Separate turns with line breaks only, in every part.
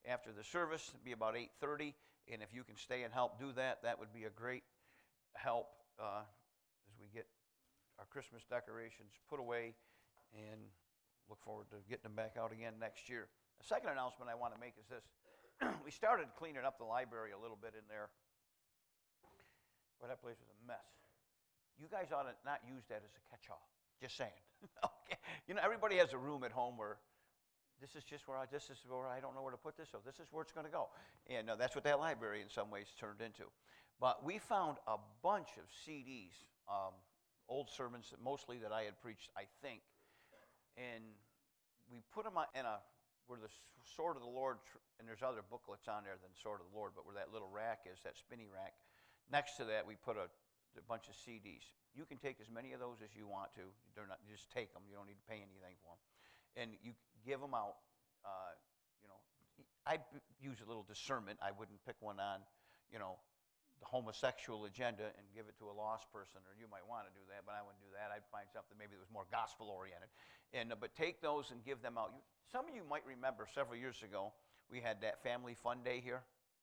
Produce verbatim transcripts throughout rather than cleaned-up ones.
after the service. It'll be about eight thirty, and if you can stay and help do that, that would be a great help uh, as we get our Christmas decorations put away and look forward to getting them back out again next year. The second announcement I want to make is this. We started cleaning up the library a little bit in there. But that place was a mess. You guys ought to not use that as a catch-all. Just saying. Okay. You know, everybody has a room at home where this is just where I, this is where I don't know where to put this, so this is where it's going to go. And uh, that's what that library in some ways turned into. But we found a bunch of C Ds, um, old sermons, that mostly that I had preached, I think. And we put them in a, where the Sword of the Lord, and there's other booklets on there than Sword of the Lord, but where that little rack is, that spinny rack, next to that we put a, a bunch of C Ds. You can take as many of those as you want to. They're not, you just take them. You don't need to pay anything for them. And you give them out. Uh, you know, I use a little discernment. I wouldn't pick one on, you know, the homosexual agenda and give it to a lost person, or you might want to do that, but I wouldn't do that. I'd find something maybe that was more gospel-oriented. And uh, but take those and give them out. You, some of you might remember several years ago, we had that Family Fun Day here,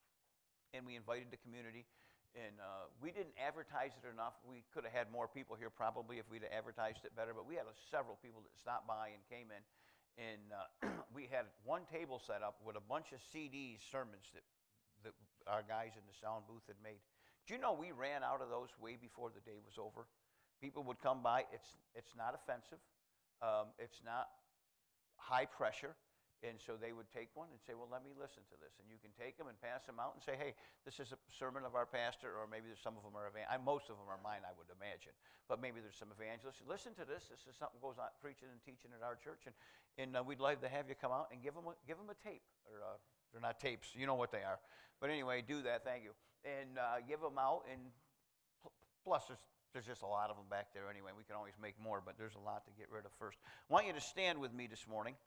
and we invited the community. And uh, we didn't advertise it enough. We could have had more people here probably if we'd have advertised it better, but we had uh, several people that stopped by and came in. And uh, we had one table set up with a bunch of C Ds, sermons that, that our guys in the sound booth had made. Do you know we ran out of those way before the day was over? People would come by. It's, it's not offensive. Um, it's not high pressure. And so they would take one and say, well, let me listen to this. And you can take them and pass them out and say, hey, this is a sermon of our pastor, or maybe there's some of them are, evan- most of them are mine, I would imagine. But maybe there's some evangelists. Listen to this. This is something goes on preaching and teaching at our church. And, and uh, we'd like to have you come out and give them a, give them a tape. Or uh, they're not tapes. You know what they are. But anyway, do that. Thank you. And uh, give them out. And pl- plus, there's, there's just a lot of them back there anyway. We can always make more, but there's a lot to get rid of first. I want you to stand with me this morning.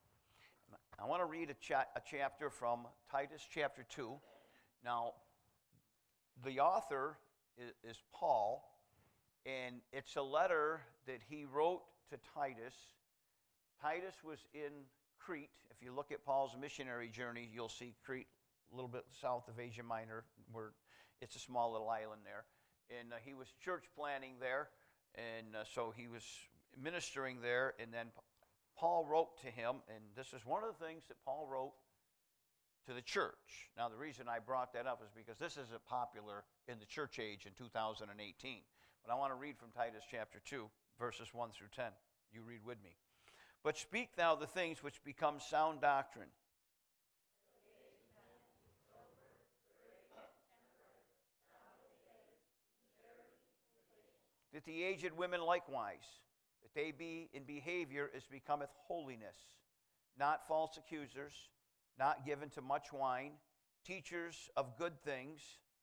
I want to read a, cha- a chapter from Titus chapter two. Now, the author is, is Paul, and it's a letter that he wrote to Titus. Titus was in Crete. If you look at Paul's missionary journey, you'll see Crete a little bit south of Asia Minor, where it's a small little island there. And uh, he was church planting there, and uh, so he was ministering there, and then Paul wrote to him, and this is one of the things that Paul wrote to the church. Now, the reason I brought that up is because this isn't popular in the church age in two thousand eighteen. But I want to read from Titus chapter two, verses one through ten. You read with me. But speak thou the things which become sound doctrine. That the aged women likewise, that they be in behavior as becometh holiness, not false accusers, not given to much wine, teachers of good things,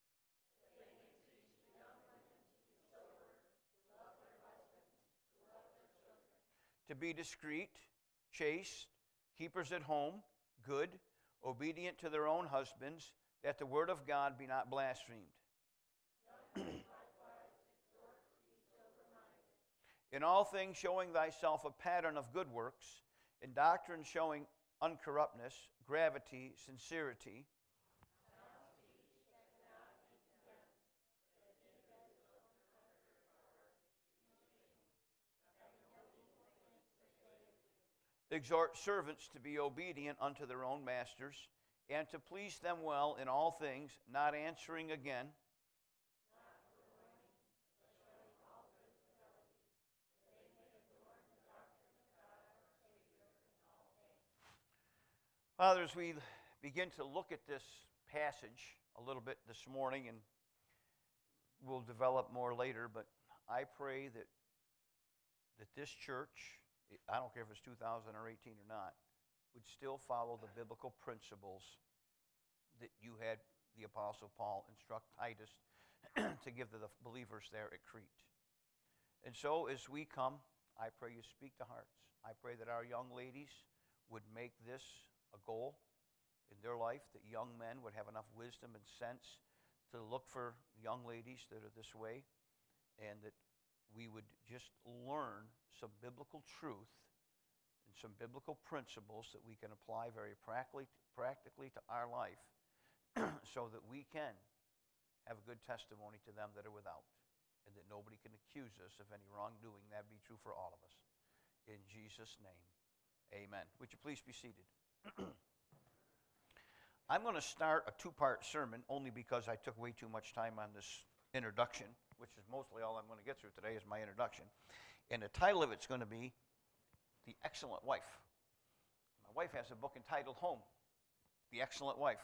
to be discreet, chaste, keepers at home, good, obedient to their own husbands, that the word of God be not blasphemed. In all things showing thyself a pattern of good works, in doctrine showing uncorruptness, gravity, sincerity. Exhort servants to be obedient unto their own masters, and to please them well in all things, not answering again. Father, as we begin to look at this passage a little bit this morning, and we'll develop more later, but I pray that that this church, I don't care if it's two thousand or eighteen or not, would still follow the biblical principles that you had the Apostle Paul instruct Titus to give to the believers there at Crete. And so as we come, I pray you speak to hearts. I pray that our young ladies would make this a goal in their life, that young men would have enough wisdom and sense to look for young ladies that are this way, and that we would just learn some biblical truth and some biblical principles that we can apply very practically, practically to our life so that we can have a good testimony to them that are without, and that nobody can accuse us of any wrongdoing. That'd be true for all of us. In Jesus' name, amen. Would you please be seated? I'm going to start a two-part sermon only because I took way too much time on this introduction, which is mostly all I'm going to get through today is my introduction. And the title of it's going to be The Excellent Wife. My wife has a book entitled Home, The Excellent Wife.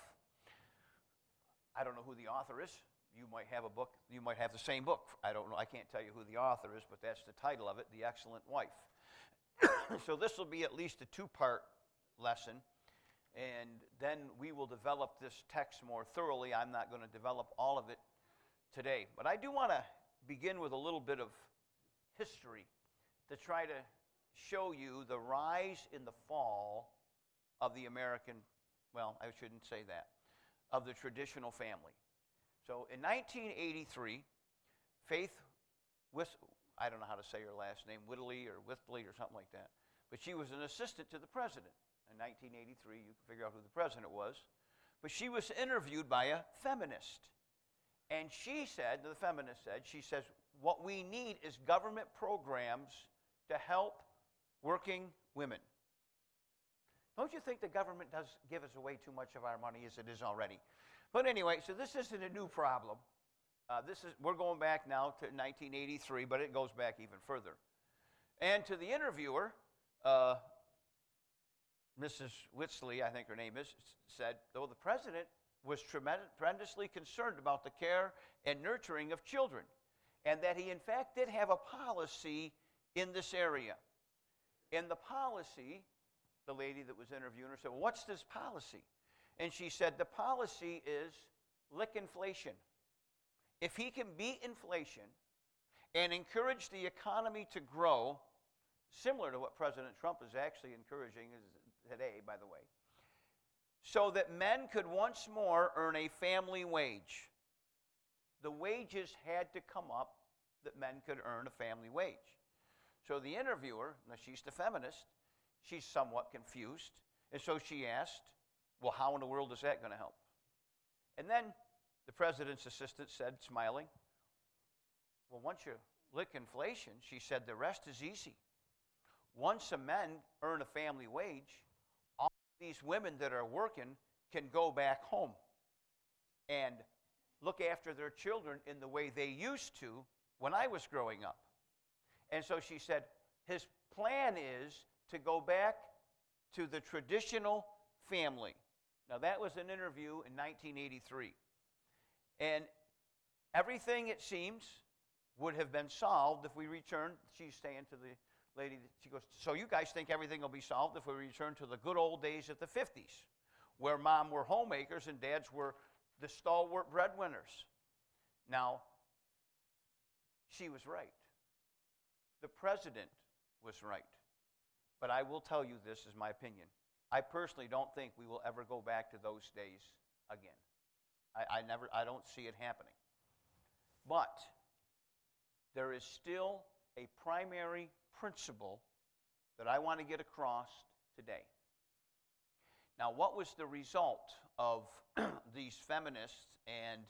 I don't know who the author is. You might have a book, you might have the same book. I don't know, I can't tell you who the author is, but that's the title of it, The Excellent Wife. So this will be at least a two-part lesson, and then we will develop this text more thoroughly. I'm not going to develop all of it today, but I do want to begin with a little bit of history to try to show you the rise and the fall of the American, well, I shouldn't say that, of the traditional family. So in nineteen eighty-three, Faith Whis- I don't know how to say her last name, Whitley or Whitley or something like that, but she was an assistant to the president. In nineteen eighty-three, you can figure out who the president was, but she was interviewed by a feminist. And she said, the feminist said, she says, what we need is government programs to help working women. Don't you think the government does give us away too much of our money as it is already? But anyway, so this isn't a new problem. Uh, this is we're going back now to nineteen eighty-three, but it goes back even further. And to the interviewer, uh, Missus Whitley, I think her name is, said, though the president was tremendously concerned about the care and nurturing of children, and that he in fact did have a policy in this area. In the policy, the lady that was interviewing her said, well, what's this policy? And she said, the policy is lick inflation. If he can beat inflation and encourage the economy to grow, similar to what President Trump is actually encouraging today, by the way, so that men could once more earn a family wage. The wages had to come up that men could earn a family wage. So the interviewer, now she's the feminist, she's somewhat confused, and so she asked, well, how in the world is that going to help? And then the president's assistant said, smiling, well, once you lick inflation, she said, the rest is easy. Once a men earn a family wage, all these women that are working can go back home and look after their children in the way they used to when I was growing up. And so she said, his plan is to go back to the traditional family. Now, that was an interview in nineteen eighty-three. And everything, it seems, would have been solved if we returned. She's saying to the lady, she goes, so you guys think everything will be solved if we return to the good old days of the fifties, where mom were homemakers and dads were the stalwart breadwinners. Now, she was right. The president was right. But I will tell you, this is my opinion. I personally don't think we will ever go back to those days again. I, I never, I don't see it happening. But there is still a primary principle that I want to get across today. Now, what was the result of these feminists and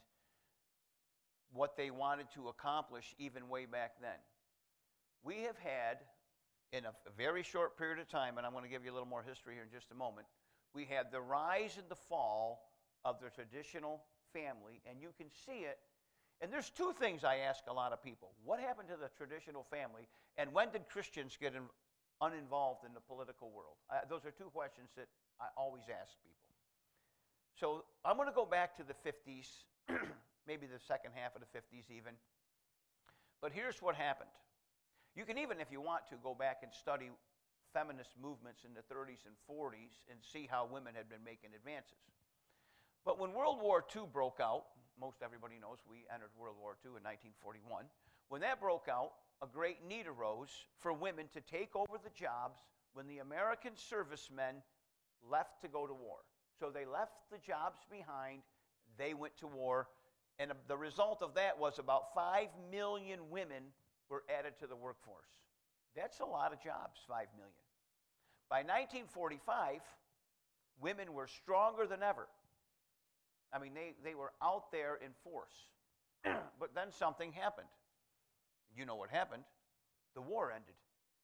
what they wanted to accomplish even way back then? We have had, in a, a very short period of time, and I'm going to give you a little more history here in just a moment, we had the rise and the fall of the traditional family, and you can see it. And there's two things I ask a lot of people. What happened to the traditional family, and when did Christians get in, uninvolved in the political world? Uh, those are two questions that I always ask people. So I'm going to go back to the fifties, maybe the second half of the fifties even. But here's what happened. You can even, if you want to, go back and study feminist movements in the thirties and forties and see how women had been making advances. But when World War Two broke out, most everybody knows we entered World War Two in nineteen forty-one. When that broke out, a great need arose for women to take over the jobs when the American servicemen left to go to war. So they left the jobs behind, they went to war, and the result of that was about five million women were added to the workforce. That's a lot of jobs, five million. By nineteen forty-five, women were stronger than ever. I mean, they, they were out there in force. But then something happened. You know what happened. The war ended.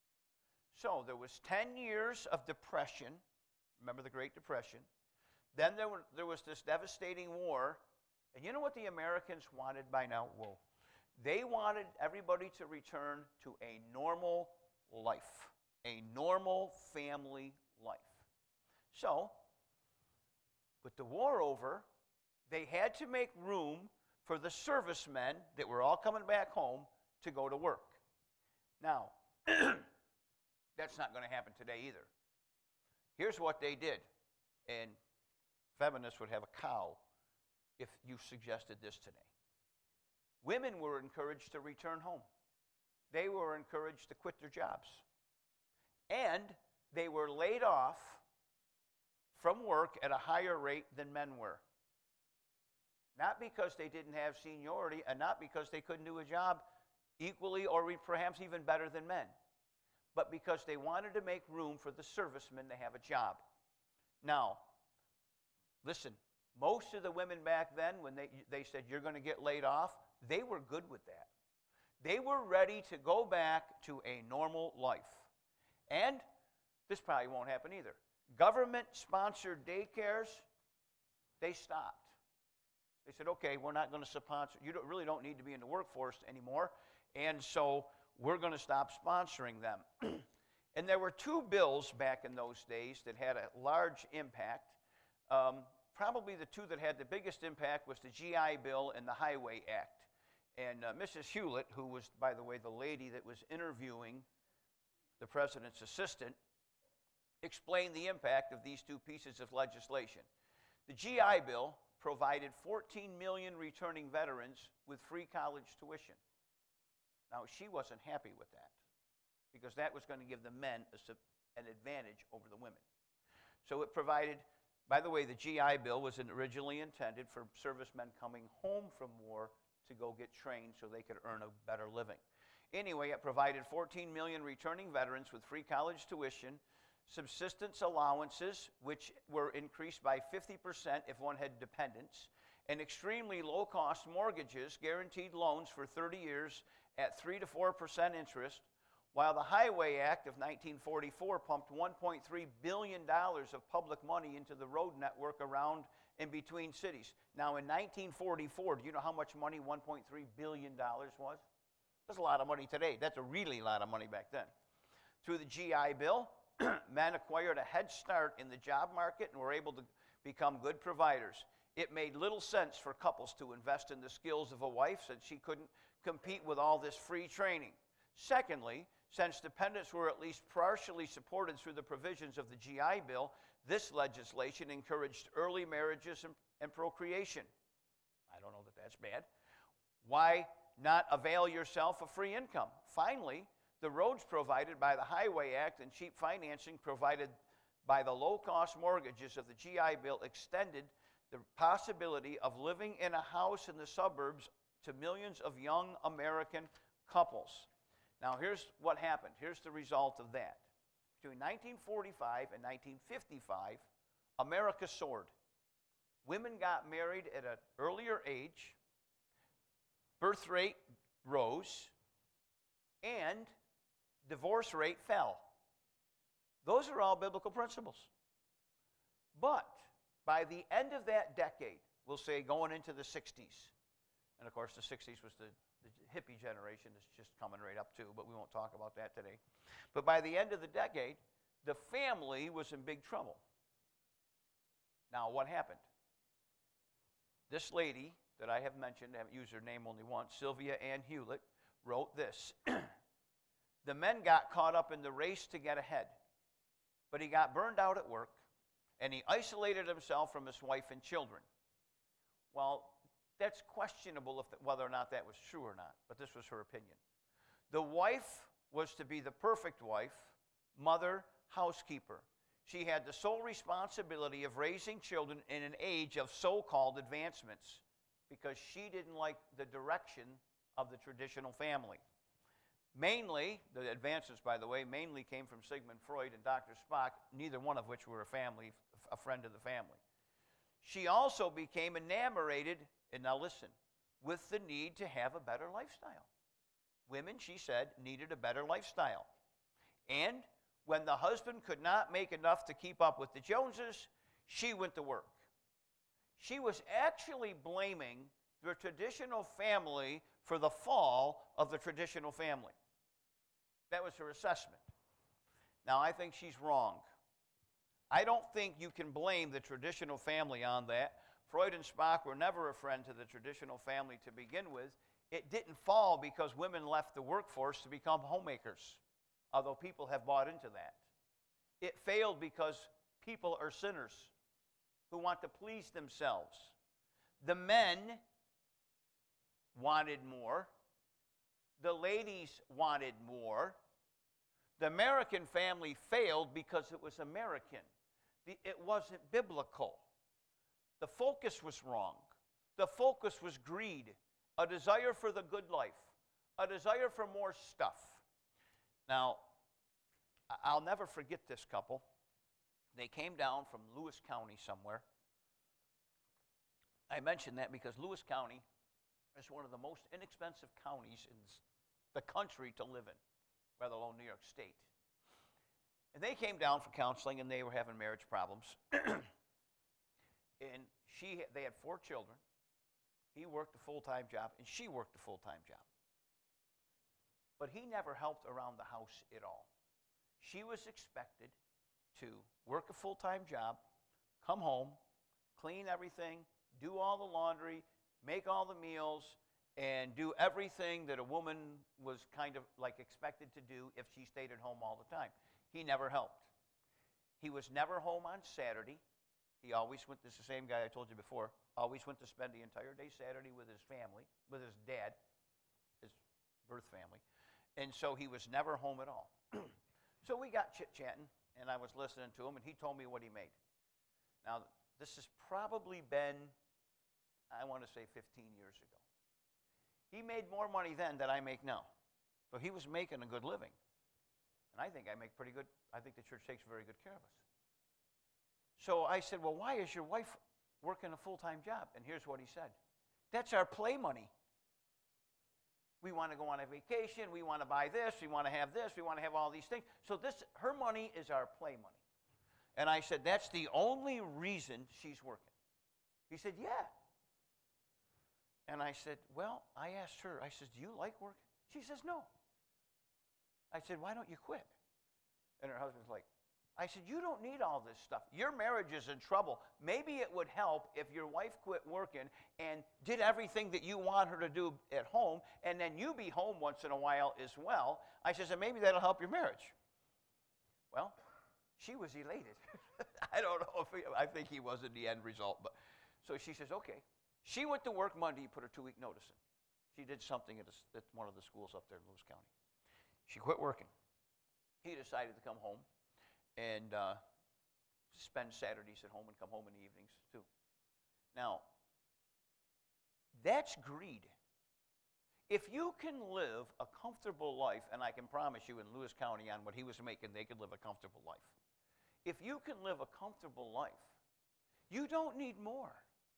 So there was ten years of depression. Remember the Great Depression. Then there, were, there was this devastating war. And you know what the Americans wanted by now? Whoa. They wanted everybody to return to a normal life, a normal family life. So, with the war over, they had to make room for the servicemen that were all coming back home to go to work. Now, that's not going to happen today either. Here's what they did, and feminists would have a cow if you suggested this today. Women were encouraged to return home. They were encouraged to quit their jobs. And they were laid off from work at a higher rate than men were. Not because they didn't have seniority and not because they couldn't do a job equally or perhaps even better than men, but because they wanted to make room for the servicemen to have a job. Now, listen, most of the women back then, when they, they said, you're going to get laid off, they were good with that. They were ready to go back to a normal life. And this probably won't happen either. Government-sponsored daycares, they stopped. They said, okay, we're not going to sponsor. You don't, really don't need to be in the workforce anymore, and so we're going to stop sponsoring them. And there were two bills back in those days that had a large impact. Um, probably the two that had the biggest impact was the G I Bill and the Highway Act. And uh, Missus Hewlett, who was, by the way, the lady that was interviewing the president's assistant, explained the impact of these two pieces of legislation. The G I Bill provided fourteen million returning veterans with free college tuition. Now, she wasn't happy with that because that was going to give the men a, an advantage over the women. So it provided, by the way, the G I Bill was originally intended for servicemen coming home from war to go get trained so they could earn a better living. Anyway, it provided fourteen million returning veterans with free college tuition, subsistence allowances, which were increased by fifty percent if one had dependents, and extremely low-cost mortgages, guaranteed loans for thirty years at three to four percent interest, while the Highway Act of nineteen forty-four pumped one point three billion dollars of public money into the road network around and between cities. Now, in nineteen forty-four, do you know how much money one point three billion dollars was? That's a lot of money today. That's a really lot of money back then. Through the G I Bill, men acquired a head start in the job market and were able to become good providers. It made little sense for couples to invest in the skills of a wife since she couldn't compete with all this free training. Secondly, since dependents were at least partially supported through the provisions of the G I Bill, this legislation encouraged early marriages and, and procreation. I don't know that that's bad. Why not avail yourself of free income? Finally, the roads provided by the Highway Act and cheap financing provided by the low-cost mortgages of the G I Bill extended the possibility of living in a house in the suburbs to millions of young American couples. Now, here's what happened. Here's the result of that. Between nineteen forty-five and nineteen fifty-five, America soared. Women got married at an earlier age, birth rate rose, and divorce rate fell. Those are all biblical principles. But by the end of that decade, we'll say going into the sixties, and of course the sixties was the, the hippie generation that's just coming right up too, but we won't talk about that today. But by the end of the decade, the family was in big trouble. Now, what happened? This lady that I have mentioned, I haven't used her name only once, Sylvia Ann Hewlett, wrote this. The men got caught up in the race to get ahead, but he got burned out at work, and he isolated himself from his wife and children. Well, that's questionable if, whether or not that was true or not, but this was her opinion. The wife was to be the perfect wife, mother, housekeeper. She had the sole responsibility of raising children in an age of so-called advancements because she didn't like the direction of the traditional family. Mainly, the advances, by the way, mainly came from Sigmund Freud and Doctor Spock, neither one of which were a family a friend of the family. She also became enamored, and now listen, with the need to have a better lifestyle. Women, she said, needed a better lifestyle. And when the husband could not make enough to keep up with the Joneses, she went to work. She was actually blaming the traditional family for the fall of the traditional family. That was her assessment. Now, I think she's wrong. I don't think you can blame the traditional family on that. Freud and Spock were never a friend to the traditional family to begin with. It didn't fall because women left the workforce to become homemakers, although people have bought into that. It failed because people are sinners who want to please themselves. The men wanted more. The ladies wanted more. The American family failed because it was American. It wasn't biblical. The focus was wrong. The focus was greed, a desire for the good life, a desire for more stuff. Now, I'll never forget this couple. They came down from Lewis County somewhere. I mention that because Lewis County is one of the most inexpensive counties in the country to live in, let alone New York State. And they came down for counseling, and they were having marriage problems. And she, they had four children. He worked a full-time job, and she worked a full-time job. But he never helped around the house at all. She was expected to work a full-time job, come home, clean everything, do all the laundry, make all the meals, and do everything that a woman was kind of like expected to do if she stayed at home all the time. He never helped. He was never home on Saturday. He always went, this is the same guy I told you before, always went to spend the entire day Saturday with his family, with his dad, his birth family. And so he was never home at all. So we got chit-chatting, and I was listening to him, and he told me what he made. Now, this has probably been, I want to say fifteen years ago. He made more money then than I make now. So he was making a good living. And I think I make pretty good, I think the church takes very good care of us. So I said, well, why is your wife working a full-time job? And here's what he said. That's our play money. We want to go on a vacation. We want to buy this. We want to have this. We want to have all these things. So this, her money is our play money. And I said, that's the only reason she's working. He said, yeah. And I said, well, I asked her, I said, do you like working? She says, no. I said, why don't you quit? And her husband's like, I said, you don't need all this stuff. Your marriage is in trouble. Maybe it would help if your wife quit working and did everything that you want her to do at home, and then you be home once in a while as well. I said, and maybe that'll help your marriage. Well, she was elated. I don't know if he, I think he was in the end result. But so she says, okay. She went to work Monday, put her two-week notice in. She did something at, a, at one of the schools up there in Lewis County. She quit working. He decided to come home and uh, spend Saturdays at home and come home in the evenings too. Now, that's greed. If you can live a comfortable life, and I can promise you in Lewis County on what he was making, they could live a comfortable life. If you can live a comfortable life, you don't need more.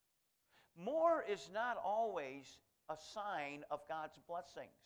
More is not always a sign of God's blessings.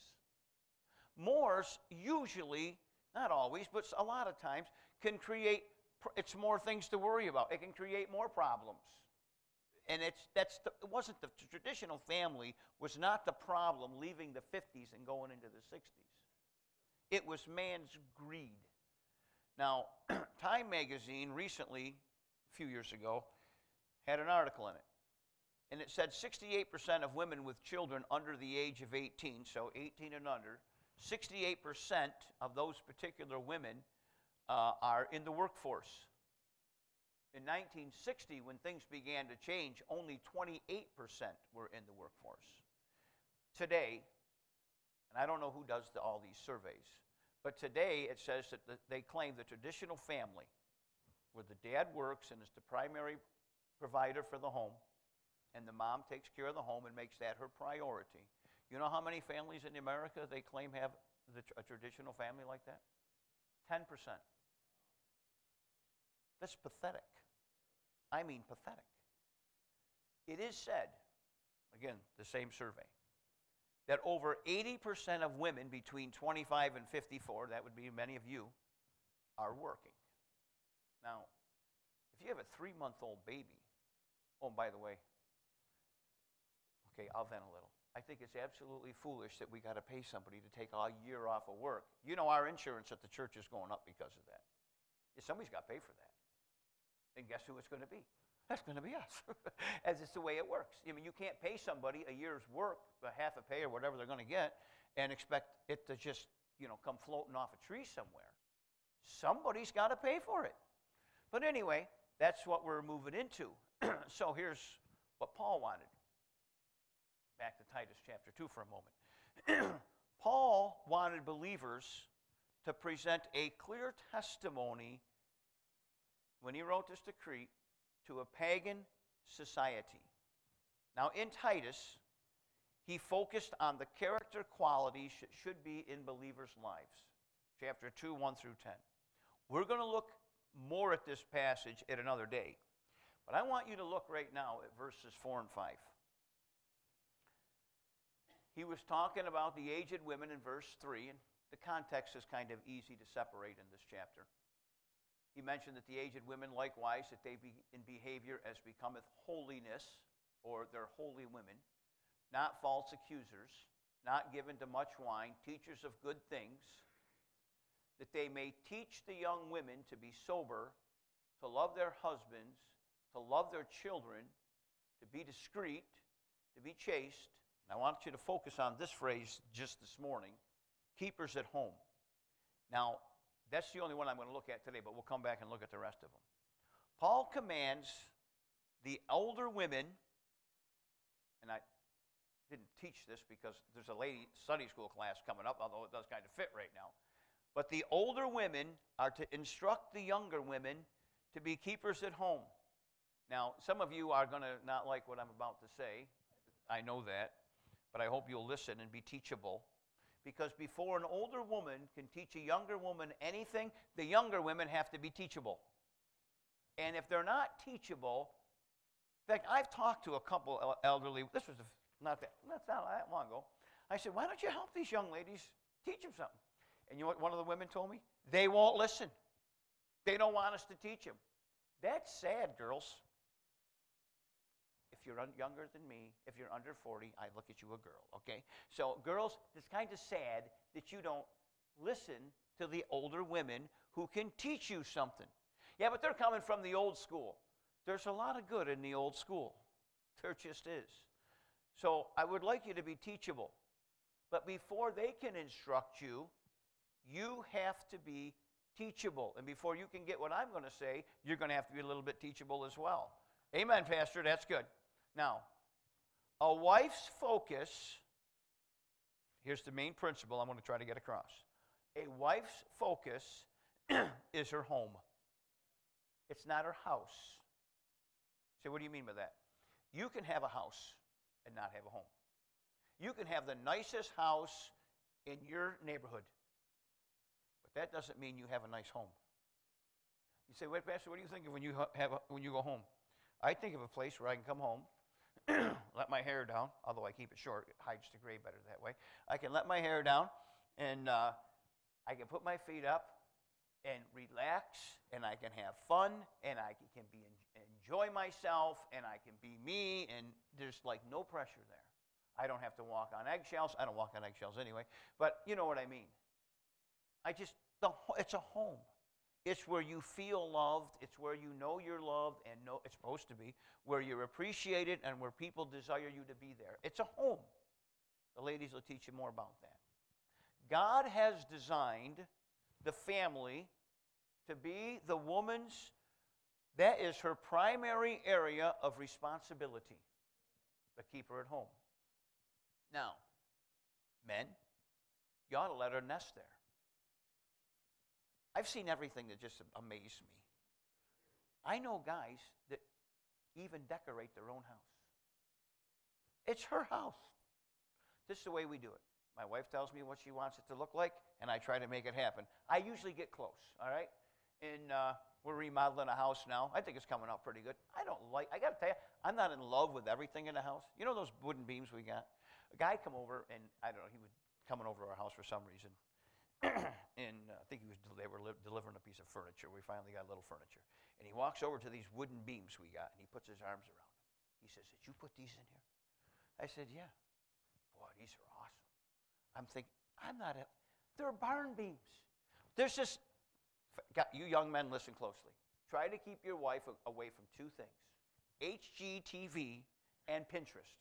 More's usually, not always, but a lot of times, can create, it's more things to worry about. It can create more problems. And it's that's the, it wasn't the traditional family was not the problem leaving the fifties and going into the sixties. It was man's greed. Now, Time magazine recently, a few years ago, had an article in it. And it said sixty-eight percent of women with children under the age of eighteen, so eighteen and under, sixty-eight percent of those particular women uh, are in the workforce. In nineteen sixty, when things began to change, only twenty-eight percent were in the workforce. Today, and I don't know who does the, all these surveys, but today it says that the, they claim the traditional family, where the dad works and is the primary provider for the home, and the mom takes care of the home and makes that her priority. You know how many families in America they claim have the, a traditional family like that? ten percent. That's pathetic. I mean pathetic. It is said, again, the same survey, that over eighty percent of women between twenty-five and fifty-four, that would be many of you, are working. Now, if you have a three-month-old baby, oh, and by the way, okay, I'll vent a little. I think it's absolutely foolish that we got to pay somebody to take a year off of work. You know, our insurance at the church is going up because of that. Yeah, somebody's got to pay for that. And guess who it's going to be? That's going to be us, as it's the way it works. I mean, you can't pay somebody a year's work, a half a pay or whatever they're going to get, and expect it to just, you know, come floating off a tree somewhere. Somebody's got to pay for it. But anyway, that's what we're moving into. So here's what Paul wanted. Back to Titus chapter two for a moment. Paul wanted believers to present a clear testimony when he wrote this decree to a pagan society. Now, in Titus, he focused on the character qualities that should be in believers' lives. Chapter two, one through ten. We're going to look more at this passage at another day. But I want you to look right now at verses four and five. He was talking about the aged women in verse three, and the context is kind of easy to separate in this chapter. He mentioned that the aged women, likewise, that they be in behavior as becometh holiness, or they're holy women, not false accusers, not given to much wine, teachers of good things, that they may teach the young women to be sober, to love their husbands, to love their children, to be discreet, to be chaste. And I want you to focus on this phrase just this morning, keepers at home. Now, that's the only one I'm going to look at today, but we'll come back and look at the rest of them. Paul commands the older women, and I didn't teach this because there's a lady Sunday school class coming up, although it does kind of fit right now. But the older women are to instruct the younger women to be keepers at home. Now, some of you are going to not like what I'm about to say. I know that. But I hope you'll listen and be teachable. Because before an older woman can teach a younger woman anything, the younger women have to be teachable. And if they're not teachable, in fact, I've talked to a couple elderly, this was not that, that's not that long ago. I said, why don't you help these young ladies, teach them something? And you know what one of the women told me? They won't listen. They don't want us to teach them. That's sad, girls. If you're un- younger than me, if you're under forty, I look at you a girl, okay? So girls, it's kind of sad that you don't listen to the older women who can teach you something. Yeah, but they're coming from the old school. There's a lot of good in the old school. There just is. So I would like you to be teachable. But before they can instruct you, you have to be teachable. And before you can get what I'm going to say, you're going to have to be a little bit teachable as well. Amen, Pastor. That's good. Now, a wife's focus, here's the main principle I'm going to try to get across. A wife's focus is her home. It's not her house. So what do you mean by that? You can have a house and not have a home. You can have the nicest house in your neighborhood, but that doesn't mean you have a nice home. You say, wait, Pastor, what do you think of when you have a, when you go home? I think of a place where I can come home, let my hair down, although I keep it short. It hides the gray better that way. I can let my hair down, and uh, I can put my feet up and relax, and I can have fun, and I can, can be enjoy myself, and I can be me, and there's like no pressure there. I don't have to walk on eggshells. I don't walk on eggshells anyway, but you know what I mean. I just, the, it's a home. It's where you feel loved. It's where you know you're loved, and know it's supposed to be, where you're appreciated and where people desire you to be there. It's a home. The ladies will teach you more about that. God has designed the family to be the woman's, that is her primary area of responsibility, to keep her at home. Now, men, you ought to let her nest there. I've seen everything that just amazed me. I know guys that even decorate their own house. It's her house. This is the way we do it. My wife tells me what she wants it to look like, and I try to make it happen. I usually get close, all right? And uh, We're remodeling a house now. I think it's coming out pretty good. I don't like, I got to tell you, I'm not in love with everything in the house. You know those wooden beams we got? A guy come over, and I don't know, he was coming over to our house for some reason. and uh, I think he was, they were li- delivering a piece of furniture. We finally got a little furniture. And he walks over to these wooden beams we got, and he puts his arms around them. He says, did you put these in here? I said, yeah. Boy, these are awesome. I'm thinking, I'm not a, they're barn beams. There's just, you young men, listen closely. Try to keep your wife away from two things, H G T V and Pinterest.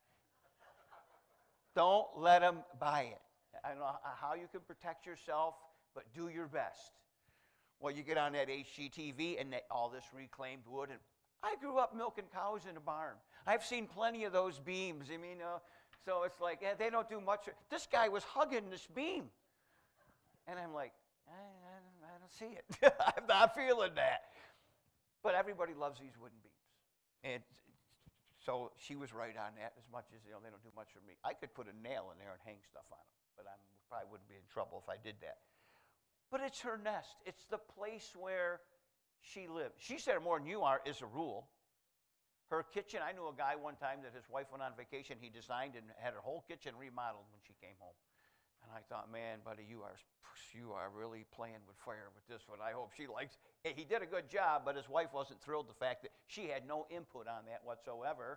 Don't let them buy it. I don't know how you can protect yourself, but do your best. Well, you get on that H G T V and that, all this reclaimed wood. And I grew up milking cows in a barn. I've seen plenty of those beams. I mean, uh, so it's like, eh, they don't do much. This guy was hugging this beam. And I'm like, I, I, don't, I don't see it. I'm not feeling that. But everybody loves these wooden beams. And so she was right on that as much as, you know, they don't do much for me. I could put a nail in there and hang stuff on them, but I probably wouldn't be in trouble if I did that. But it's her nest. It's the place where she lives. She's there more than you are, is a rule. Her kitchen, I knew a guy one time that his wife went on vacation. He designed and had her whole kitchen remodeled when she came home. And I thought, man, buddy, you are you are really playing with fire with this one. I hope she likes it. He did a good job, but his wife wasn't thrilled the fact that she had no input on that whatsoever.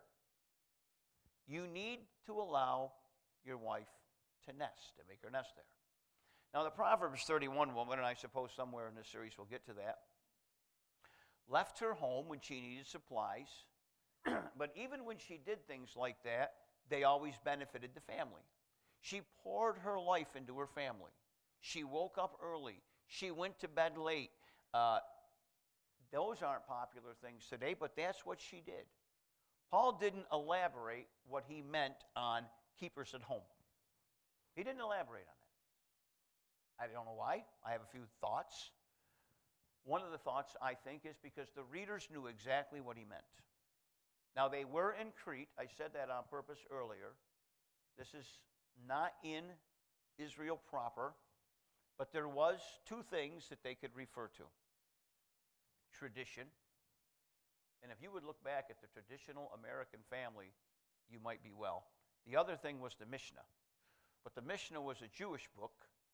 You need to allow your wife to nest, to make her nest there. Now, the Proverbs thirty-one woman, and I suppose somewhere in this series we'll get to that, left her home when she needed supplies, but even when she did things like that, they always benefited the family. She poured her life into her family. She woke up early. She went to bed late. Uh, those aren't popular things today, but that's what she did. Paul didn't elaborate what he meant on keepers at home. He didn't elaborate on that. I don't know why. I have a few thoughts. One of the thoughts, I think, is because the readers knew exactly what he meant. Now, they were in Crete. I said that on purpose earlier. This is not in Israel proper, but there was two things that they could refer to. Tradition. And if you would look back at the traditional American family, you might be well. The other thing was the Mishnah. But the Mishnah was a Jewish book.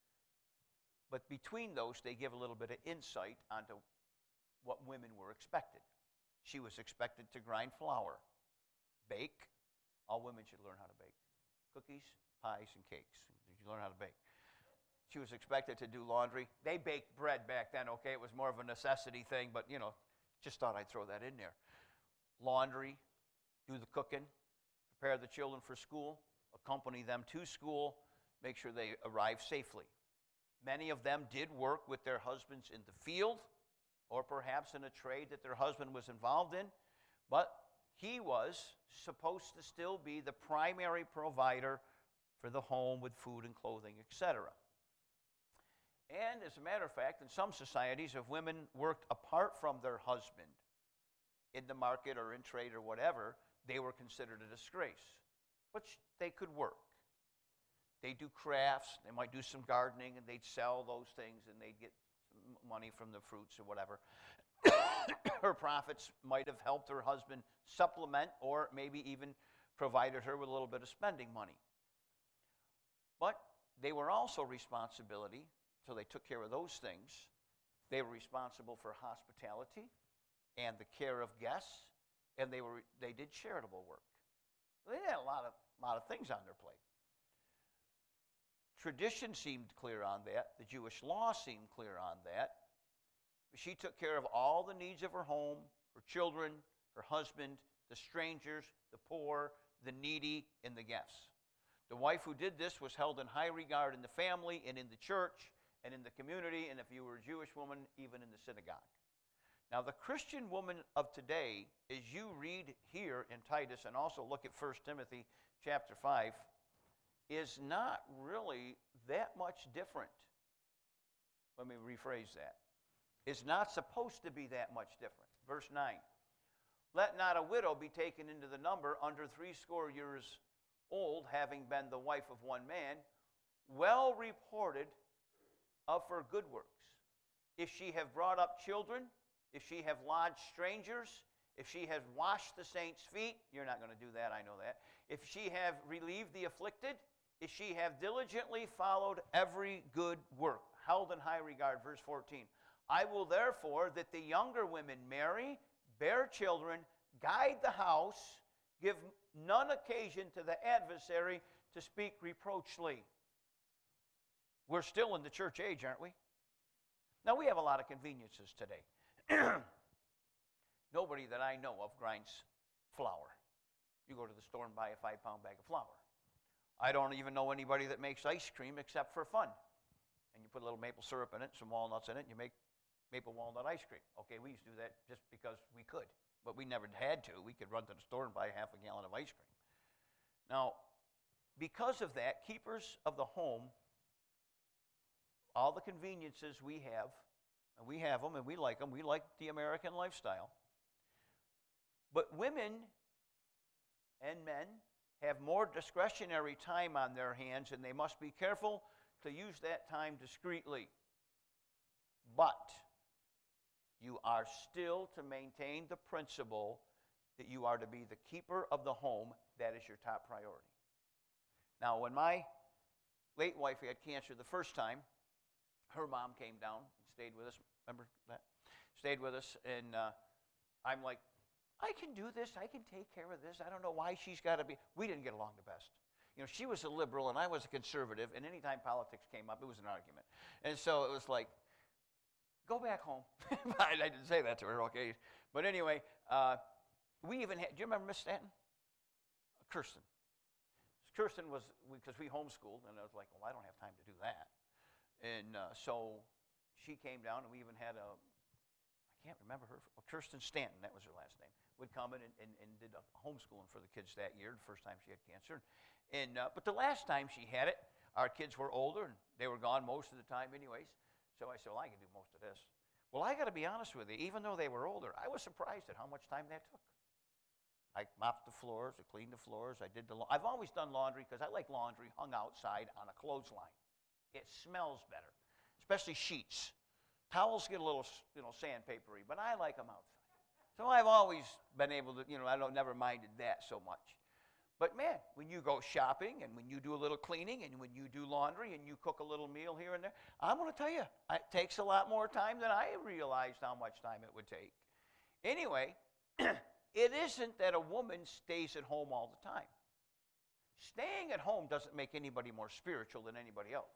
But between those, they give a little bit of insight onto what women were expected. She was expected to grind flour, bake. All women should learn how to bake. Cookies, pies, and cakes. Did you learn how to bake? She was expected to do laundry. They baked bread back then, okay? It was more of a necessity thing, but, you know, just thought I'd throw that in there. Laundry, do the cooking, prepare the children for school, accompany them to school, make sure they arrive safely. Many of them did work with their husbands in the field or perhaps in a trade that their husband was involved in, but he was supposed to still be the primary provider for the home with food and clothing, et cetera. And as a matter of fact, in some societies, if women worked apart from their husband in the market or in trade or whatever, they were considered a disgrace, but they could work. They do crafts, they might do some gardening, and they'd sell those things, and they'd get some money from the fruits or whatever. Her profits might have helped her husband supplement or maybe even provided her with a little bit of spending money. But they were also responsibility, so they took care of those things. They were responsible for hospitality and the care of guests, and they were they did charitable work. They had a lot of lot of things on their plate. Tradition seemed clear on that. The Jewish law seemed clear on that. She took care of all the needs of her home, her children, her husband, the strangers, the poor, the needy, and the guests. The wife who did this was held in high regard in the family and in the church and in the community, and if you were a Jewish woman, even in the synagogue. Now, the Christian woman of today, as you read here in Titus and also look at First Timothy chapter five, is not really that much different. Let me rephrase that. Is not supposed to be that much different. Verse nine. Let not a widow be taken into the number under threescore years old, having been the wife of one man, well reported of her good works. If she have brought up children, if she have lodged strangers, if she has washed the saints' feet, you're not going to do that, I know that. If she have relieved the afflicted, if she have diligently followed every good work, held in high regard, verse fourteen. I will therefore that the younger women marry, bear children, guide the house, give none occasion to the adversary to speak reproachfully. We're still in the church age, aren't we? Now, we have a lot of conveniences today. Nobody that I know of grinds flour. You go to the store and buy a five-pound bag of flour. I don't even know anybody that makes ice cream except for fun. And you put a little maple syrup in it, some walnuts in it, and you make maple walnut ice cream. Okay, we used to do that just because we could, but we never had to. We could run to the store and buy half a gallon of ice cream. Now, because of that, keepers of the home, all the conveniences we have, and we have them and we like them, we like the American lifestyle. But women and men have more discretionary time on their hands, and they must be careful to use that time discreetly. But you are still to maintain the principle that you are to be the keeper of the home. That is your top priority. Now, when my late wife had cancer the first time, her mom came down and stayed with us. Remember that? Stayed with us, and uh, I'm like, I can do this. I can take care of this. I don't know why she's got to be. We didn't get along the best. You know, she was a liberal, and I was a conservative, and anytime politics came up, it was an argument. And so it was like, go back home. I didn't say that to her, okay? But anyway, uh, we even had, do you remember Miss Stanton? Kirsten. Kirsten was, because we, we homeschooled, and I was like, well, I don't have time to do that. And uh, so she came down, and we even had a, I can't remember her, oh, Kirsten Stanton, that was her last name, would come in and, and, and did a homeschooling for the kids that year, the first time she had cancer. And uh, but the last time she had it, our kids were older, and they were gone most of the time anyways. So I said, well, I can do most of this. Well, I got to be honest with you, even though they were older, I was surprised at how much time that took. I mopped the floors, I cleaned the floors, I did the laundry. I've always done laundry because I like laundry hung outside on a clothesline. It smells better, especially sheets. Towels get a little, you know, sandpapery, but I like them outside. So I've always been able to, you know, I don't never minded that so much. But man, when you go shopping and when you do a little cleaning and when you do laundry and you cook a little meal here and there, I'm going to tell you, it takes a lot more time than I realized how much time it would take. Anyway, it isn't that a woman stays at home all the time. Staying at home doesn't make anybody more spiritual than anybody else.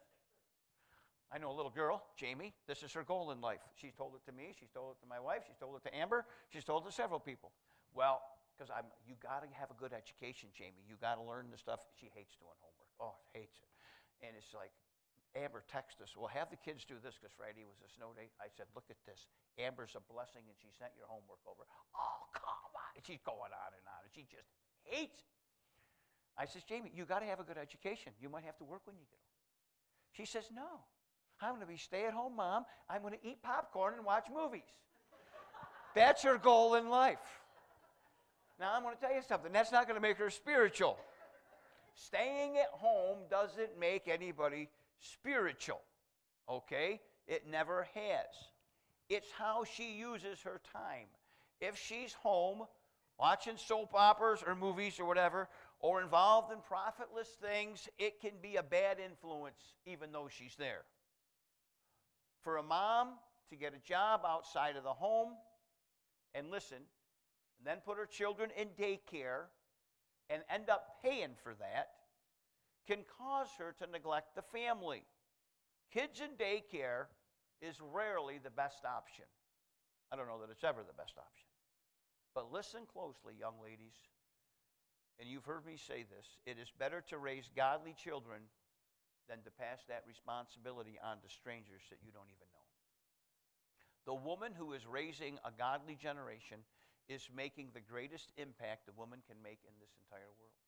I know a little girl, Jamie, this is her goal in life. She's told it to me, she's told it to my wife, she's told it to Amber, she's told it to several people. Well, because I'm, you got to have a good education, Jamie. You got to learn the stuff. She hates doing homework. Oh, hates it. And it's like, Amber texted us, well, have the kids do this because Friday was a snow day. I said, look at this. Amber's a blessing, and she sent your homework over. Oh, come on. And she's going on and on, and she just hates it. I says, Jamie, you got to have a good education. You might have to work when you get older. She says, no. I'm going to be stay-at-home mom. I'm going to eat popcorn and watch movies. That's her goal in life. Now, I'm going to tell you something. That's not going to make her spiritual. Staying at home doesn't make anybody spiritual, okay? It never has. It's how she uses her time. If she's home watching soap operas or movies or whatever, or involved in profitless things, it can be a bad influence even though she's there. For a mom to get a job outside of the home and listen, and then put her children in daycare and end up paying for that can cause her to neglect the family. Kids in daycare is rarely the best option. I don't know that it's ever the best option. But listen closely, young ladies, and you've heard me say this, it is better to raise godly children than to pass that responsibility on to strangers that you don't even know. The woman who is raising a godly generation is making the greatest impact a woman can make in this entire world.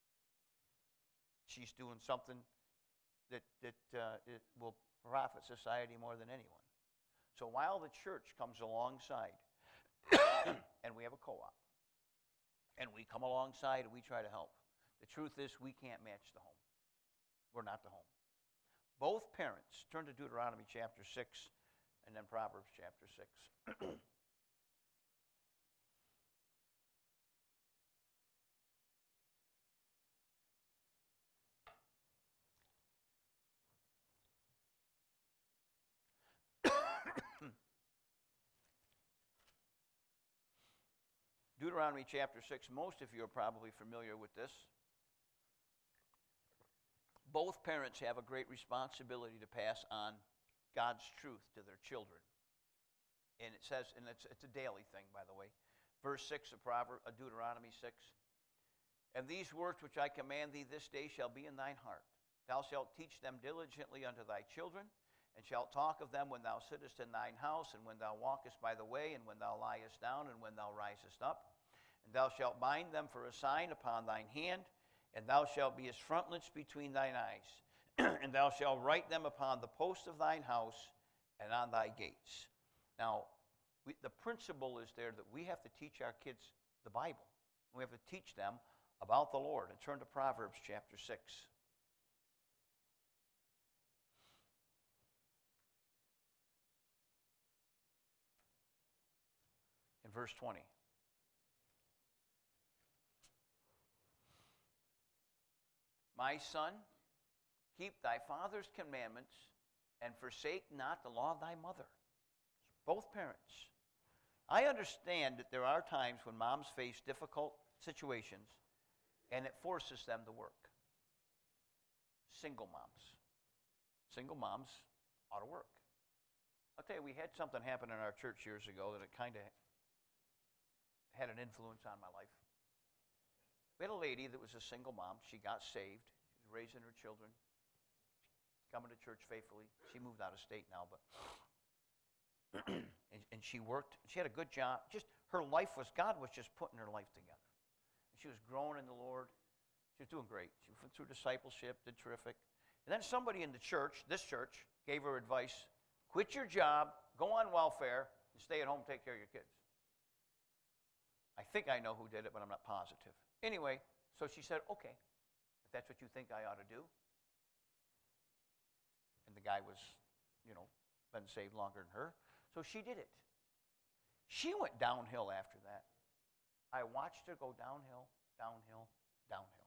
She's doing something that, that uh, it will profit society more than anyone. So while the church comes alongside, and we have a co-op, and we come alongside and we try to help, the truth is we can't match the home. We're not the home. Both parents, turn to Deuteronomy chapter six and then Proverbs chapter six. Deuteronomy chapter six, most of you are probably familiar with this. Both parents have a great responsibility to pass on God's truth to their children. And it says, and it's, it's a daily thing, by the way. Verse six of Proverbs, uh, Deuteronomy six. And these words which I command thee this day shall be in thine heart. Thou shalt teach them diligently unto thy children, and shalt talk of them when thou sittest in thine house, and when thou walkest by the way, and when thou liest down, and when thou risest up. And thou shalt bind them for a sign upon thine hand, and thou shalt be as frontlets between thine eyes. And thou shalt write them upon the posts of thine house and on thy gates. Now, we, the principle is there that we have to teach our kids the Bible. We have to teach them about the Lord. And turn to Proverbs chapter six. In verse twenty. My son, keep thy father's commandments, and forsake not the law of thy mother. Both parents. I understand that there are times when moms face difficult situations, and it forces them to work. Single moms. Single moms ought to work. I'll tell you, we had something happen in our church years ago that it kind of had an influence on my life. We had a lady that was a single mom. She got saved. She was raising her children, coming to church faithfully. She moved out of state now, but and, and she worked. She had a good job. Just her life was, God was just putting her life together. And she was growing in the Lord. She was doing great. She went through discipleship, did terrific. And then somebody in the church, this church, gave her advice: quit your job, go on welfare, and stay at home, take care of your kids. I think I know who did it, but I'm not positive. Anyway, so she said, okay, if that's what you think I ought to do. And the guy was, you know, been saved longer than her. So she did it. She went downhill after that. I watched her go downhill, downhill, downhill.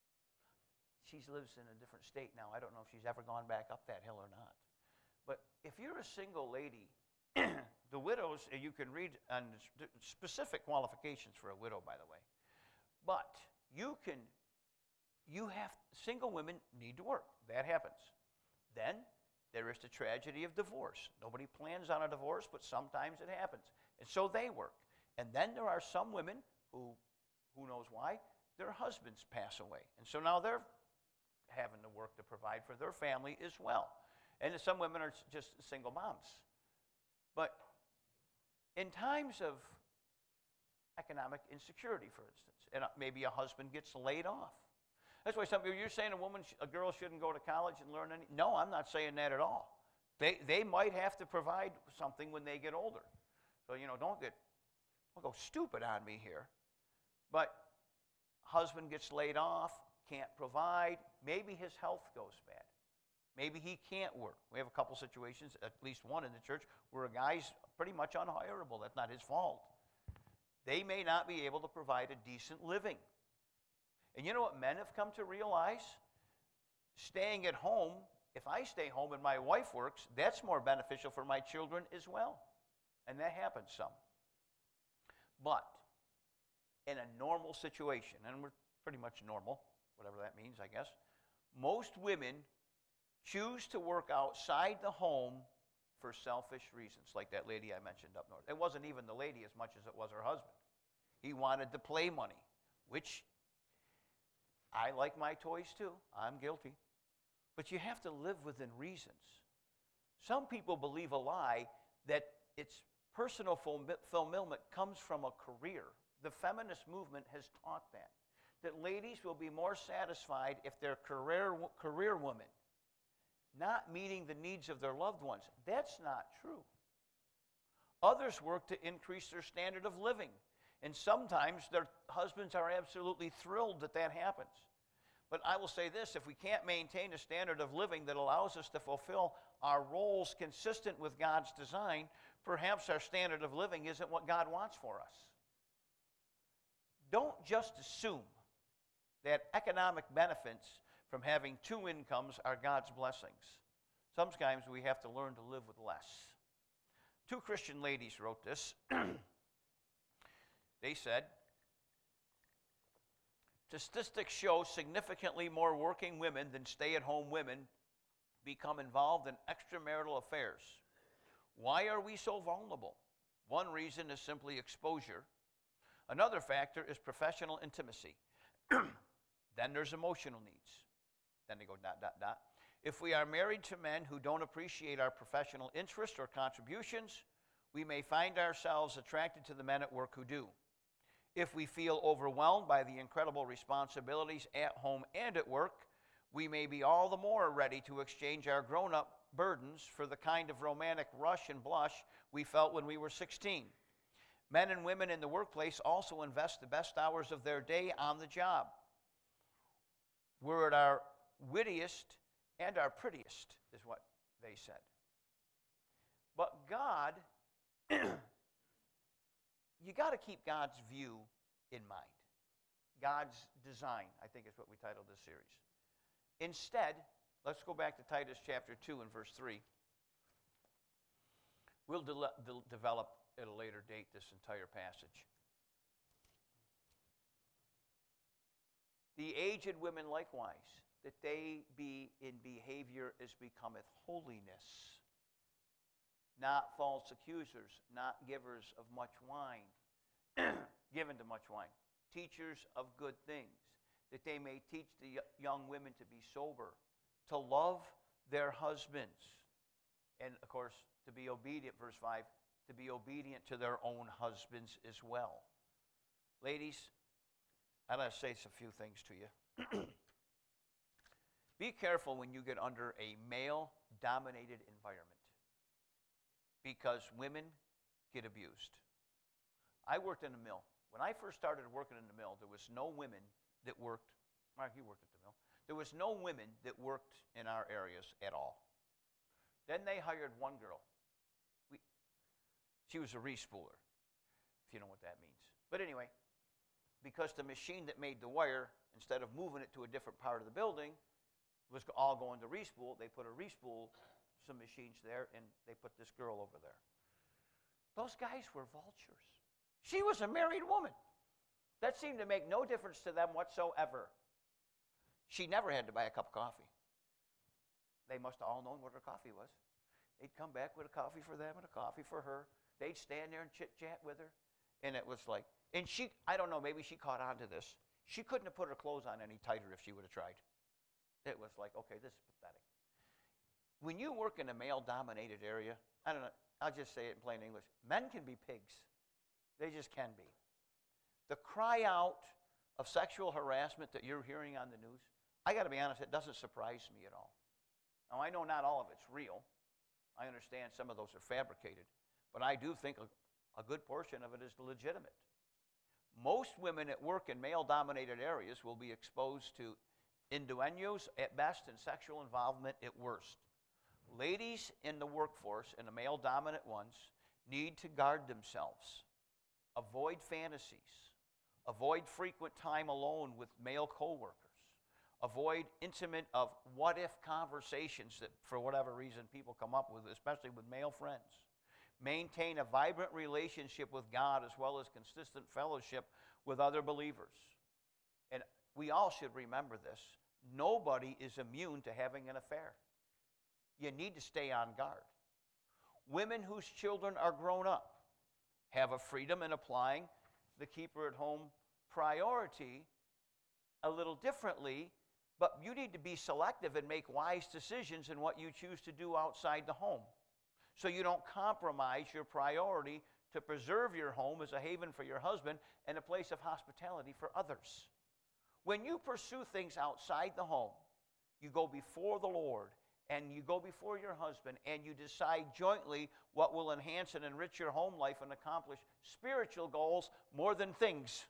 She lives in a different state now. I don't know if she's ever gone back up that hill or not. But if you're a single lady, the widows, you can read on specific qualifications for a widow, by the way. But you can, you have, single women need to work. That happens. Then there is the tragedy of divorce. Nobody plans on a divorce, but sometimes it happens. And so they work. And then there are some women who, who knows why, their husbands pass away. And so now they're having to work to provide for their family as well. And some women are just single moms. But in times of economic insecurity, for instance, and maybe a husband gets laid off. That's why some people, you're saying a woman, a girl shouldn't go to college and learn any. No, I'm not saying that at all. They they might have to provide something when they get older. So, you know, don't get, don't go stupid on me here. But husband gets laid off, can't provide, maybe his health goes bad. Maybe he can't work. We have a couple situations, at least one in the church, where a guy's pretty much unhireable. That's not his fault. They may not be able to provide a decent living. And you know what men have come to realize? Staying at home, if I stay home and my wife works, that's more beneficial for my children as well. And that happens some. But in a normal situation, and we're pretty much normal, whatever that means, I guess, most women choose to work outside the home for selfish reasons, like that lady I mentioned up north. It wasn't even the lady as much as it was her husband. He wanted the play money, which I like my toys too. I'm guilty. But you have to live within reasons. Some people believe a lie that its personal fulfillment comes from a career. The feminist movement has taught that, that ladies will be more satisfied if they're career, career women, not meeting the needs of their loved ones. That's not true. Others work to increase their standard of living, and sometimes their husbands are absolutely thrilled that that happens. But I will say this, if we can't maintain a standard of living that allows us to fulfill our roles consistent with God's design, perhaps our standard of living isn't what God wants for us. Don't just assume that economic benefits from having two incomes are God's blessings. Sometimes we have to learn to live with less. Two Christian ladies wrote this. They said, Statistics show significantly more working women than stay-at-home women become involved in extramarital affairs. Why are we so vulnerable? One reason is simply exposure. Another factor is professional intimacy. Then there's emotional needs. Then they go dot, dot, dot. If we are married to men who don't appreciate our professional interest or contributions, we may find ourselves attracted to the men at work who do. If we feel overwhelmed by the incredible responsibilities at home and at work, we may be all the more ready to exchange our grown-up burdens for the kind of romantic rush and blush we felt when we were sixteen. Men and women in the workplace also invest the best hours of their day on the job. We're at our wittiest and our prettiest, is what they said. But God, you got to keep God's view in mind. God's design, I think is what we titled this series. Instead, let's go back to Titus chapter two and verse three. We'll de- de- develop at a later date this entire passage. The aged women likewise, that they be in behavior as becometh holiness, not false accusers, not givers of much wine, given to much wine, teachers of good things, that they may teach the young women to be sober, to love their husbands, and of course, to be obedient, verse five, to be obedient to their own husbands as well. Ladies, I'd like to say a few things to you. Be careful when you get under a male-dominated environment, because women get abused. I worked in a mill. When I first started working in the mill, there was no women that worked. Mark, you worked at the mill. There was no women that worked in our areas at all. Then they hired one girl. We, she was a respooler, if you know what that means. But anyway, because the machine that made the wire, instead of moving it to a different part of the building, was all going to respool, they put a respool, some machines there, and they put this girl over there. Those guys were vultures. She was a married woman. That seemed to make no difference to them whatsoever. She never had to buy a cup of coffee. They must have all known what her coffee was. They'd come back with a coffee for them and a coffee for her. They'd stand there and chit-chat with her. And it was like, and she, I don't know, maybe she caught on to this. She couldn't have put her clothes on any tighter if she would have tried. It was like, okay, this is pathetic. When you work in a male-dominated area, I don't know, I'll just say it in plain English, men can be pigs. They just can be. The cry out of sexual harassment that you're hearing on the news, I got to be honest, it doesn't surprise me at all. Now, I know not all of it's real. I understand some of those are fabricated. But I do think a, a good portion of it is legitimate. Most women at work in male-dominated areas will be exposed to innuendos at best and sexual involvement at worst. Ladies in the workforce, and the male-dominant ones, need to guard themselves. Avoid fantasies. Avoid frequent time alone with male coworkers. Avoid intimate of what-if conversations that, for whatever reason, people come up with, especially with male friends. Maintain a vibrant relationship with God as well as consistent fellowship with other believers. And we all should remember this. Nobody is immune to having an affair. You need to stay on guard. Women whose children are grown up have a freedom in applying the keeper at home priority a little differently, but you need to be selective and make wise decisions in what you choose to do outside the home, so you don't compromise your priority to preserve your home as a haven for your husband and a place of hospitality for others. When you pursue things outside the home, you go before the Lord and you go before your husband and you decide jointly what will enhance and enrich your home life and accomplish spiritual goals more than things.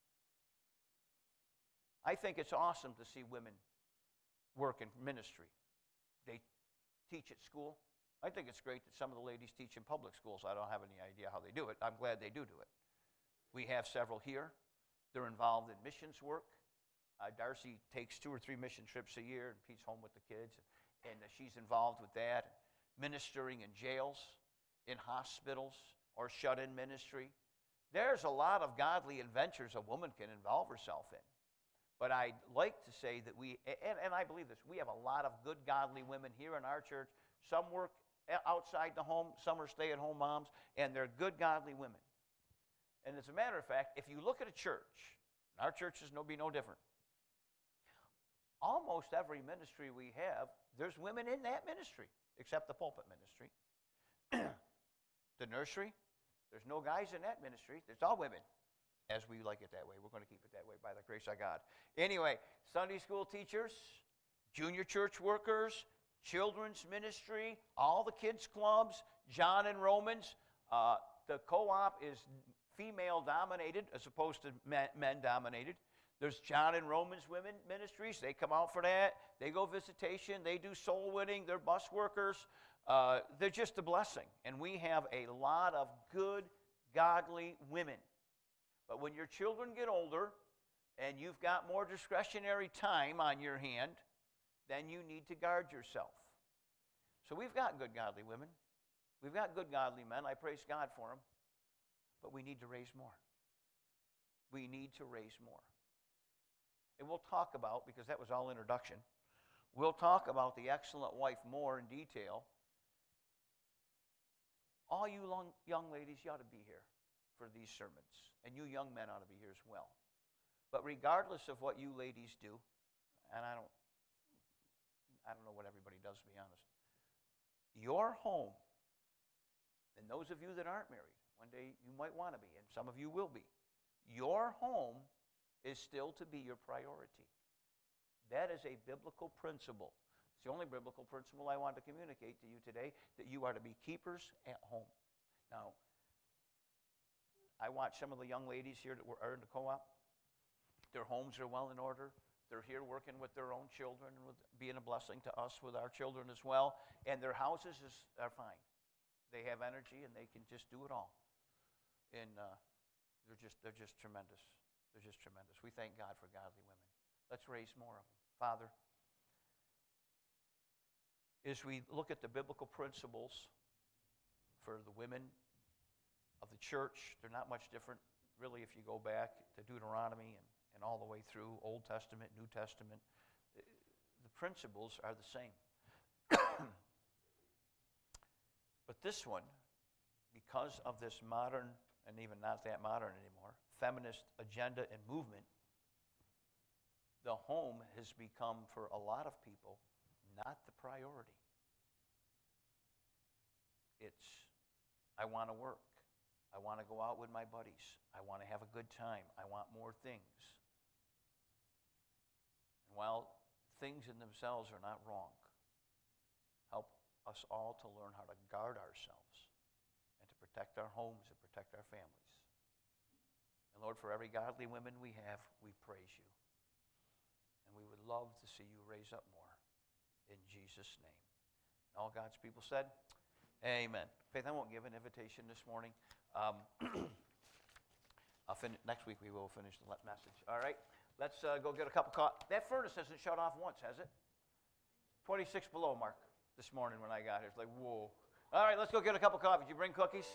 I think it's awesome to see women work in ministry. They teach at school. I think it's great that some of the ladies teach in public schools. I don't have any idea how they do it. I'm glad they do do it. We have several here. They're involved in missions work. Uh, Darcy takes two or three mission trips a year and Pete's home with the kids. And, and uh, she's involved with that. Ministering in jails, in hospitals, or shut-in ministry. There's a lot of godly adventures a woman can involve herself in. But I'd like to say that we, and, and I believe this, we have a lot of good, godly women here in our church. Some work outside the home, some are stay-at-home moms, and they're good, godly women. And as a matter of fact, if you look at a church, our church is no be no different. Almost every ministry we have, there's women in that ministry, except the pulpit ministry. The nursery, there's no guys in that ministry. It's all women, as we like it that way. We're going to keep it that way by the grace of God. Anyway, Sunday school teachers, junior church workers, children's ministry, all the kids' clubs, John and Romans. Uh, the co-op is female-dominated as opposed to men-dominated. There's John and Romans women ministries. They come out for that. They go visitation. They do soul winning. They're bus workers. Uh, they're just a blessing. And we have a lot of good, godly women. But when your children get older and you've got more discretionary time on your hand, then you need to guard yourself. So we've got good, godly women. We've got good, godly men. I praise God for them. But we need to raise more. We need to raise more. And we'll talk about, because that was all introduction, we'll talk about the excellent wife more in detail. All you long, young ladies, you ought to be here for these sermons. And you young men ought to be here as well. But regardless of what you ladies do, and I don't, I don't know what everybody does, to be honest, your home, and those of you that aren't married, one day you might want to be, and some of you will be, your home is still to be your priority. That is a biblical principle. It's the only biblical principle I want to communicate to you today, that you are to be keepers at home. Now, I watch some of the young ladies here that are in the co-op. Their homes are well in order. They're here working with their own children and with being a blessing to us with our children as well. And their houses is, are fine. They have energy and they can just do it all. And uh, they're just they're just tremendous. They're just tremendous. We thank God for godly women. Let's raise more of them. Father, as we look at the biblical principles for the women of the church, they're not much different, really, if you go back to Deuteronomy and, and all the way through Old Testament, New Testament. The principles are the same. But this one, because of this modern, and even not that modern anymore, feminist agenda and movement, the home has become, for a lot of people, not the priority. It's, I want to work. I want to go out with my buddies. I want to have a good time. I want more things. And while things in themselves are not wrong, help us all to learn how to guard ourselves and to protect our homes and protect our families. And Lord, for every godly woman we have, we praise you. And we would love to see you raise up more. In Jesus' name. And all God's people said, amen. Faith, I won't give an invitation this morning. Um, I'll fin- next week we will finish the message. All right? Let's uh, go get a cup of coffee. That furnace hasn't shut off once, has it? twenty-six below, Mark, this morning when I got here. It's like, whoa. All right, let's go get a cup of coffee. Did you bring cookies?